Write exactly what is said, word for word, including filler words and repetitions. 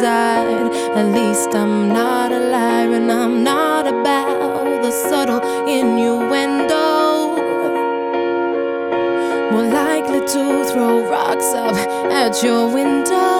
reside. At least I'm not a liar, and I'm not about the subtle innuendo. More likely to throw rocks up at your window.